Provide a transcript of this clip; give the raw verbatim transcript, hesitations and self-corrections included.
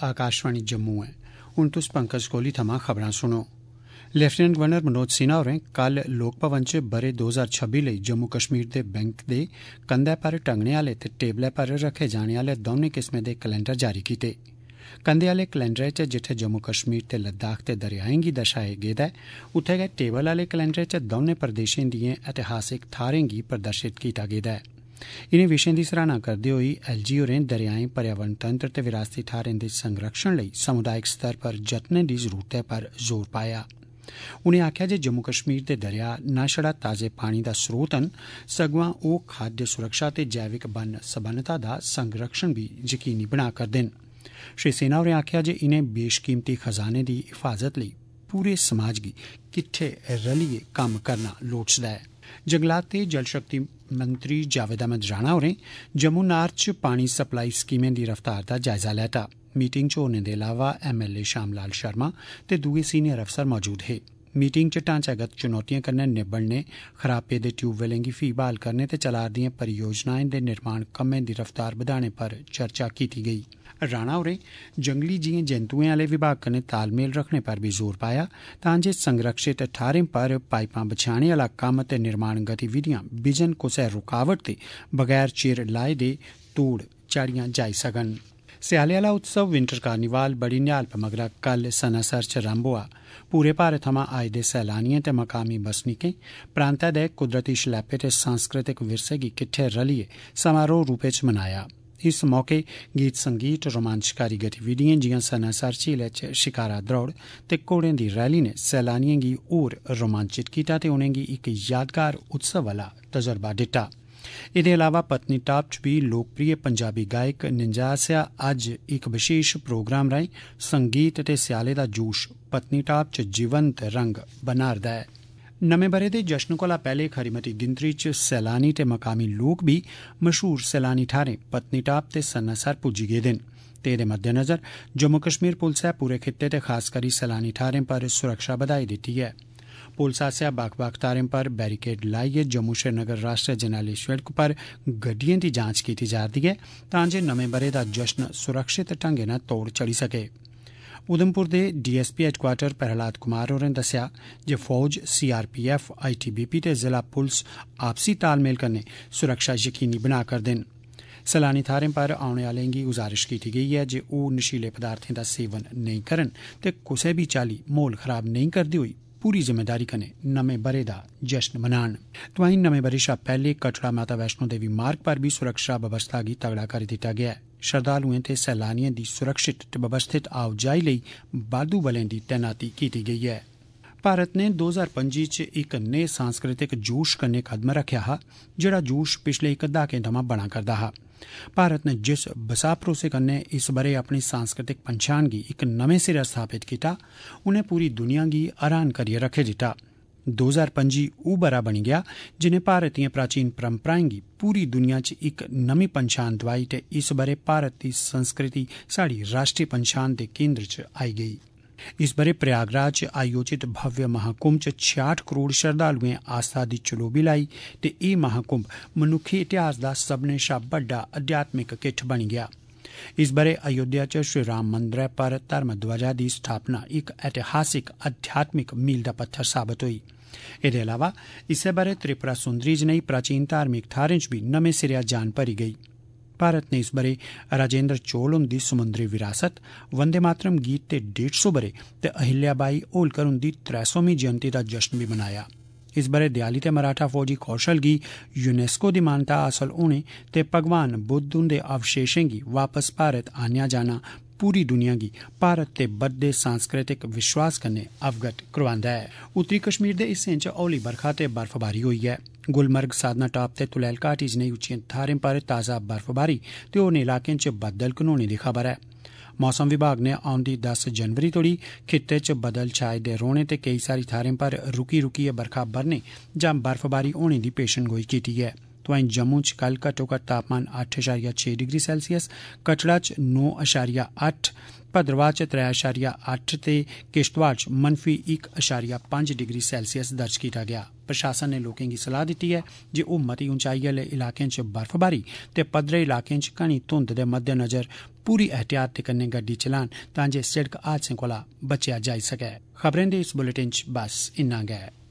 आकाशवाणी जम्मू है। हुण तुस पंकज कोहली थमां खबरां सुनो। लेफ्टिनेंट गवर्नर मनोज सिन्हा होरें कल लोक भवन च ब'रे दो हजार छब्बी लेई जम्मू कश्मीर दे बैंक दे कंधै पर टंगने आले ते टेबलै पर रखे जाने आले दौनें किस्में दे कैलेंडर जारी कीते। कंधे आले कैलेंडरै च जित्थे जम्मू कश्मीर ते लद्दाख ते दरियाएं गी दर्शाया गेदा ऐ, उत्थे गै टेबल आले कैलेंडरै च दौनें प्रदेशें दिएं ऐतिहासिक थाह्रें गी प्रदर्शित कीता गेदा ऐ। इनें विषयें दी सराहना करदे होई एलजी होरें दरियाएं, पर्यावरण तंत्र ते विरासती थाह्रें दे संरक्षण लेई समुदायिक स्तर पर जतनें दी जरूरतै पर जोर पाया। उनें आखेआ जे जम्मू कश्मीर दे दरिया न छड़ा ताजे पानी दा स्रोत न, सगुआं ओह खाद्य सुरक्षा ते जैविक बन्न सबन्नता दा संरक्षण भी यकीनी बना करदे न। श्री सिन्हा होरें आखेआ जे इनें बेशकीमती खजाने दी हिफाजत लेई पूरे समाज गी किट्ठे रलियै कम्म करना लोड़चदा ऐ। जंगलात ते जल शक्ति मंत्री जावेद अहमद राणा होरें जम्मू नार च पानी सप्लाई स्कीमें दी रफ्तार दा जायजा लैता। मीटिंग च होरनें दे अलावा एमएलए श्याम लाल शर्मा ते दूए सीनियर अफसर मौजूद हे। मीटिंग च ढांचागत चुनौतिएं कन्नै निब्बड़ने, खराब पेदे ट्यूबवैलें गी फ्ही बहाल करने ते चला'रदिएं परियोजनाएं दे निर्माण कम्में दी रफ्तार बधाने पर चर्चा कीती गेई। राणा होरें जंगली जीएं जैंतुएं आले विभाग कन्नै तालमेल रखने पर भी जोर पाया तां जे संरक्षित थाह्रें पर पाइपां बछाने आला कम्म ते निर्माण गतिविधियां बिजन कुसै रुकावट ते बगैर चिर लाए दे तोड़ चाढ़ियां जाई सकन। स्याले आला उत्सव विंटर कार्निवाल बड़ी निहालप मगरा कल सनासर च रंभ होआ। पूरे भारत थमां आए दे सैलानिएं ते मकामी बसनीकें प्रांतै दे कुदरती शलैपे ते सांस्कृतिक विरसे गी किट्ठे रलियै समारोह रूपै च मनाया। इस मौके गीत संगीत, रोमांचकारी गतिविधिएं जियां सनासर झीलै च शिकारा द्रौड़ ते घोड़ें दी रैली ने सैलानिएं गी होर रोमांचित कीता ते उनेंगी इक यादगार उत्सव आला तजुर्बा दित्ता। एह्दे अलावा पत्नीटाप च भी लोकप्रिय पंजाबी गायक निंजा आसेआ अज्ज इक विशेष प्रोग्राम राएं संगीत ते स्याले दा जोश पत्नीटाप च जीवंत रंग बना'रदा ऐ। नमें ब'रे दे जश्न कोला पैह्ले खरी मती गिनतरी च सैलानी ते मकामी लोक भी मशहूर सैलानी थाह्रें पत्नीटाप ते सनासर पुज्जी गेदे न ते एह्दे मद्देनज़र जम्मू कश्मीर पुलसै पूरे खित्ते ते खास करी सैलानी थाह्रें पर सुरक्षा बधाई दित्ती ऐ। पुलस आसेआ बक्ख बक्ख थाह्रें पर बैरिकेड लाइयै जम्मू श्रीनगर राष्ट्रीय जरनैली सिड़क पर गड्डिएं दी जांच कीती जा'रदी ऐ तां जे नमें ब'रे दा जश्न सुरक्षित ढंगै नै तोड़ चढ़ी सके। उधमपुर दे डीएसपी हैडक्वार्टर प्रहलाद कुमार होरें दस्सेआ जे फौज, सीआरपीएफ, आईटीबीपी ते जिला पुलस आपसी तालमेल कन्नै सुरक्षा यकीनी बना करदे न। सैलानी थाह्रें पर औने आह्लें गी गुजारिश कीती गेई ऐ जे ओह् नशीले पदार्थें दा सेवन नेईं करन ते कुसै बी चाल्ली म्हौल खराब नेईं करदे होई पूरी जिम्मेदारी कन्नै नमें ब'रे दा जश्न मनान। तोआईं नमें ब'रे शा पैह्ले कटड़ा माता वैष्णो देवी मार्ग पर भी सुरक्षा बवस्था गी तगड़ा करी दित्ता गेआ ऐ। श्रद्धालुएं ते सैलानिएं दी सुरक्षित ते व्यवस्थित आओजाई लेई बाद्धू बलें दी तैनाती कीती गेई ऐ। भारत ने दो हजार पंजी च इक नेह् सांस्कृतिक जोश कन्नै कदम रखेआ हा जेह्ड़ा जोश पिछले इक दहाकें थमां बना करदा हा। भारत ने जिस बसाह भरोसे कन्नै इस ब'रे अपनी सांस्कृतिक पंछान गी इक नमें सिरे स्थापित कीता, उनें पूरी दुनिया गी हैरान करियै रक्खी दित्ता। दो हजार पंजी ओह् ब'रा बनी गेआ जिनें भारत दिएं प्राचीन परंपराएं गी पूरी दुनिया च इक नमीं पंछान दोआई ते इस ब'रे भारत दी संस्कृति साढ़ी राष्ट्रीय पंछान दे केंद्र च आई गेई। इस ब'रे प्रयागराज च आयोजित भव्य महाकुंभ च छियाठ करोड़ श्रद्धालुएं आस्था दी चलोबी लाई ते एह् महाकुंभ मनुक्खी इतिहास दा सभनें शा बड्डा अध्यात्मिक किट्ठ बनी गेआ। इस ब'रे अयोध्या च श्री राम मंदरै पर धर्म ध्वजा दी स्थापना इक ऐतिहासिक अध्यात्मिक मील दा पत्थर साबत होई। एह्दे अलावा इस्सै ब'रे त्रिपुरा सुंदरी जनेही प्राचीन धार्मिक थाह्रें च भी नमें सिरेआ जान भरी गेई। भारत ने इस ब'रे राजेंद्र चोल हुंदी समुंदरी विरासत, वंदे मातरम गीत ते डेढ़ सौ ब'रे ते अहिल्याबाई होलकर हुंदी त्रै सौवीं जयंती दा जश्न भी मनाया। इस ब'रे दयाली ते मराठा फौजी कौशल गी यूनेस्को दी मानता हासल होने ते भगवान बुद्ध हुंदे अवशेशें गी वापस भारत आह्नेआ जाना पूरी दुनिया गी भारत ते बधदे सांस्कृतिक विश्वास कन्नै अवगत करोआंदा ऐ। उत्तरी कश्मीर दे हिस्सें च हौली बरखा ते बर्फबारी होई ऐ। गुलमर्ग, साधना टाप ते तुलैल घाटी जनेही उच्चिएं थाह्रें पर ताज़ा बर्फबारी ते होरनें इलाकें च बद्दल घनोने दी खबर ऐ। मौसम विभाग ने औंदी दस जनवरी तोड़ी खित्ते च बदल छाए दे रौह्ने ते केई सारी थाह्रें पर रुकी रुकियै बरखा बरने जां बर्फबारी होने दी पेशनगोई कीती ऐ। तोआईं जम्मू च कल घट्टो घट्ट तापमान अट्ठ अशारिया छे डिग्री सैल्सियस, कटड़ा च नौ अशारिया अट्ठ, भद्रवाह च त्रै अशारिया अट्ठ ते किश्तवाड़ च मनफी इक अशारिया पंज डिग्री सैल्सियस दर्ज कीता गेआ। प्रशासन ने लोकें गी सलाह दित्ती ऐ जे ओह् मती ऊंचाई आह्ले इलाकें च बर्फबारी ते पद्धरे इलाकें च घनी धुंध दे मद्देनज़र पूरी एहतियात दे कन्नै गड्डी चलान तां जे सिड़क हादसें कोला बचेआ जाई सकै। खबरें दे इस बुलेटिन च बस इन्ना गै।